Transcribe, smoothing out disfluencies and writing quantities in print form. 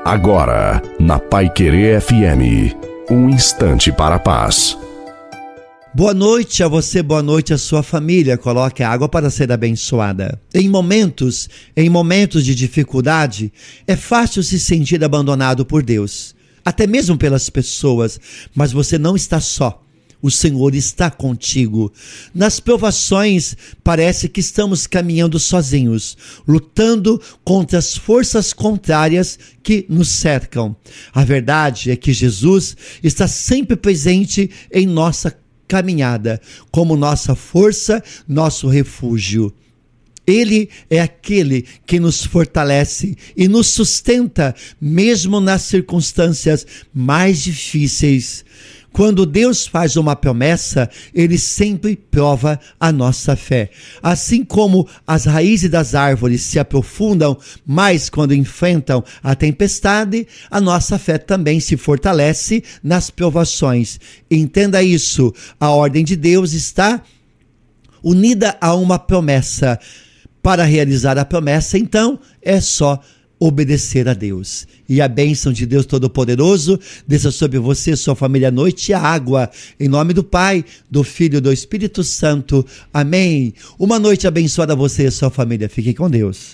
Agora, na Paiquerê FM, um instante para a paz. Boa noite a você, boa noite à sua família. Coloque a água para ser abençoada. Em momentos de dificuldade, é fácil se sentir abandonado por Deus, até mesmo pelas pessoas, mas você não está só. O Senhor está contigo. Nas provações, parece que estamos caminhando sozinhos, lutando contra as forças contrárias que nos cercam. A verdade é que Jesus está sempre presente em nossa caminhada, como nossa força, nosso refúgio. Ele é aquele que nos fortalece e nos sustenta, mesmo nas circunstâncias mais difíceis. Quando Deus faz uma promessa, Ele sempre prova a nossa fé. Assim como as raízes das árvores se aprofundam mais quando enfrentam a tempestade, a nossa fé também se fortalece nas provações. Entenda isso, a ordem de Deus está unida a uma promessa. Para realizar a promessa, então, é só obedecer a Deus. E a bênção de Deus Todo-Poderoso desça sobre você, sua família, a noite e a água. Em nome do Pai, do Filho e do Espírito Santo. Amém. Uma noite abençoada a você e a sua família. Fique com Deus.